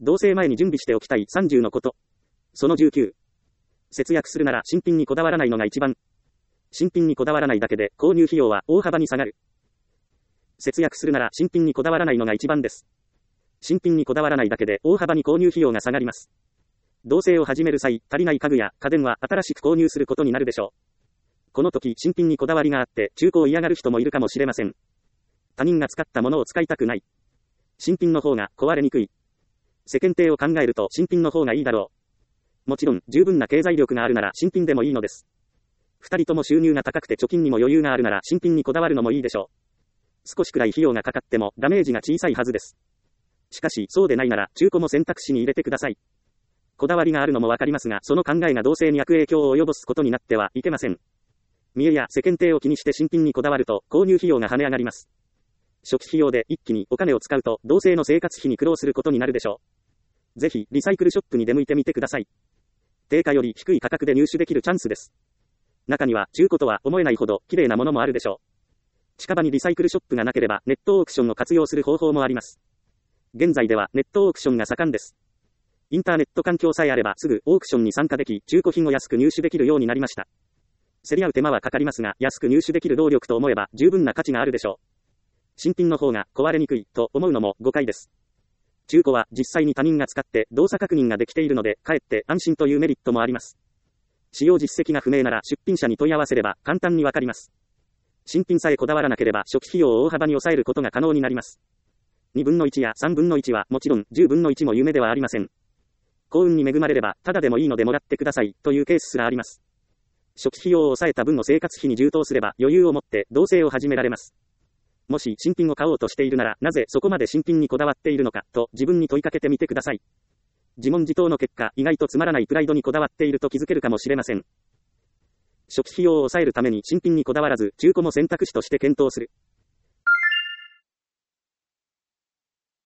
同棲前に準備しておきたい30のこと。その19。節約するなら新品にこだわらないのが一番。新品にこだわらないだけで購入費用は大幅に下がる。節約するなら新品にこだわらないのが一番です。新品にこだわらないだけで大幅に購入費用が下がります。同棲を始める際、足りない家具や家電は新しく購入することになるでしょう。この時、新品にこだわりがあって、中古を嫌がる人もいるかもしれません。他人が使ったものを使いたくない。新品の方が壊れにくい。世間体を考えると新品の方がいいだろう。もちろん、十分な経済力があるなら新品でもいいのです。二人とも収入が高くて貯金にも余裕があるなら新品にこだわるのもいいでしょう。少しくらい費用がかかってもダメージが小さいはずです。しかし、そうでないなら中古も選択肢に入れてください。こだわりがあるのもわかりますが、その考えが同棲に悪影響を及ぼすことになってはいけません。見栄や世間体を気にして新品にこだわると、購入費用が跳ね上がります。初期費用で一気にお金を使うと、同棲の生活費に苦労することになるでしょう。ぜひ、リサイクルショップに出向いてみてください。定価より低い価格で入手できるチャンスです。中には、中古とは思えないほど綺麗なものもあるでしょう。近場にリサイクルショップがなければ、ネットオークションを活用する方法もあります。現在では、ネットオークションが盛んです。インターネット環境さえあればすぐオークションに参加でき、中古品を安く入手できるようになりました。競り合う手間はかかりますが、安く入手できる労力と思えば十分な価値があるでしょう。新品の方が壊れにくいと思うのも誤解です。中古は実際に他人が使って動作確認ができているので、かえって安心というメリットもあります。使用実績が不明なら出品者に問い合わせれば簡単にわかります。新品さえこだわらなければ初期費用を大幅に抑えることが可能になります。2分の1や3分の1はもちろん10分の1も夢ではありません。幸運に恵まれれば、ただでもいいのでもらってください、というケースすらあります。初期費用を抑えた分の生活費に充当すれば、余裕を持って同棲を始められます。もし新品を買おうとしているなら、なぜそこまで新品にこだわっているのか、と自分に問いかけてみてください。自問自答の結果、意外とつまらないプライドにこだわっていると気づけるかもしれません。初期費用を抑えるために新品にこだわらず、中古も選択肢として検討する。